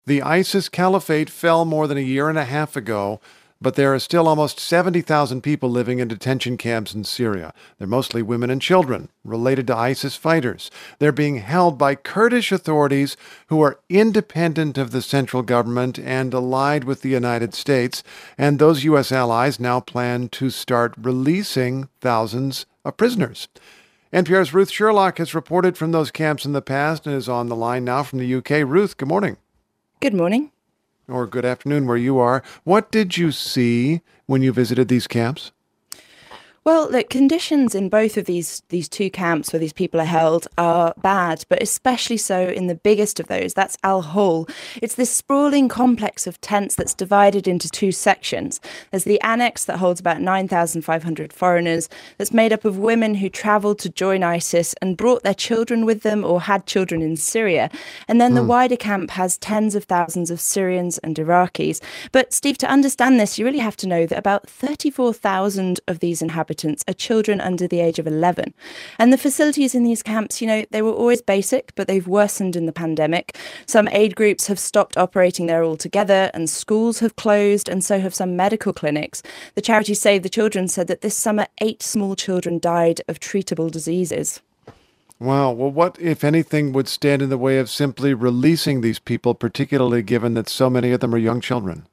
The ISIS caliphate fell more than a year and a half ago, but there are still almost 70,000 people living in detention camps in Syria. They're mostly women and children related to ISIS fighters. They're being held by Kurdish authorities who are independent of the central government and allied with the United States. And those U.S. allies now plan to start releasing thousands of prisoners. NPR's Ruth Sherlock has reported from those camps in the past and is on the line now from the UK. Ruth, good morning. Good morning. Or good afternoon where you are. What did you see when you visited these camps? Well, the conditions in both of these two camps where these people are held are bad, but especially so in the biggest of those. That's Al Hol. It's this sprawling complex of tents that's divided into two sections. There's the annex that holds about 9,500 foreigners, that's made up of women who travelled to join ISIS and brought their children with them or had children in Syria. And then the wider camp has tens of thousands of Syrians and Iraqis. But Steve, to understand this, you really have to know that about 34,000 of these inhabitants are children under the age of 11. And the facilities in these camps, they were always basic, but they've worsened in the pandemic. Some aid groups have stopped operating there altogether, and schools have closed, and so have some medical clinics. The charity Save the Children said that this summer 8 small children died of treatable diseases. Wow. Well, what, if anything, would stand in the way of simply releasing these people, particularly given that so many of them are young children?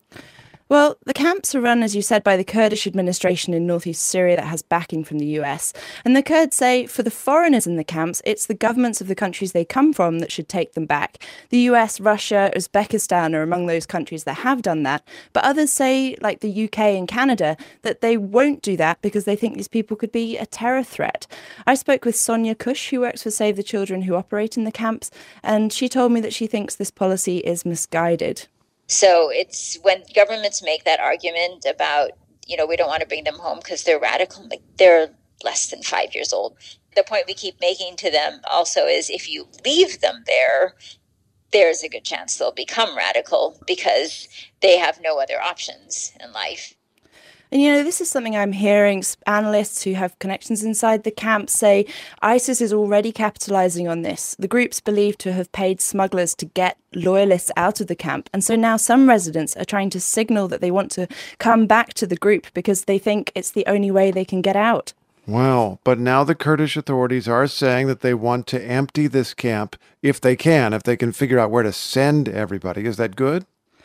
Well, the camps are run, as you said, by the Kurdish administration in northeast Syria that has backing from the US. And the Kurds say for the foreigners in the camps, it's the governments of the countries they come from that should take them back. The US, Russia, Uzbekistan are among those countries that have done that. But others say, like the UK and Canada, that they won't do that because they think these people could be a terror threat. I spoke with Sonia Kush, who works for Save the Children, who operate in the camps, and she told me that she thinks this policy is misguided. So it's when governments make that argument about, we don't want to bring them home because they're radical, like they're less than 5 years old. The point we keep making to them also is if you leave them there, there's a good chance they'll become radical because they have no other options in life. And, this is something I'm hearing analysts who have connections inside the camp say ISIS is already capitalizing on this. The group's believed to have paid smugglers to get loyalists out of the camp. And so now some residents are trying to signal that they want to come back to the group because they think it's the only way they can get out. Wow. But now the Kurdish authorities are saying that they want to empty this camp if they can figure out where to send everybody. Is that good?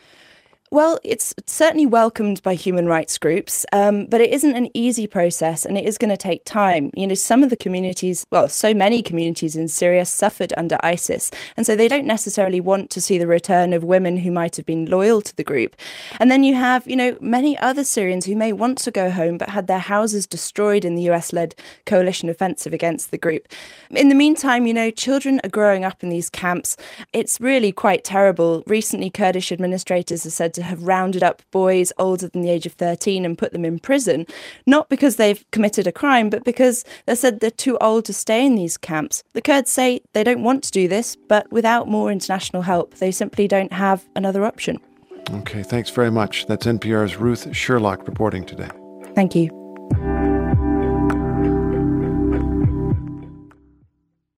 Well, it's certainly welcomed by human rights groups, but it isn't an easy process and it is going to take time. Some of the communities, so many communities in Syria suffered under ISIS, and so they don't necessarily want to see the return of women who might have been loyal to the group. And then you have, many other Syrians who may want to go home but had their houses destroyed in the US-led coalition offensive against the group. In the meantime, children are growing up in these camps. It's really quite terrible. Recently, Kurdish administrators have said to have rounded up boys older than the age of 13 and put them in prison, not because they've committed a crime, but because they said they're too old to stay in these camps. The Kurds say they don't want to do this, but without more international help, they simply don't have another option. Okay, thanks very much. That's NPR's Ruth Sherlock reporting today. Thank you.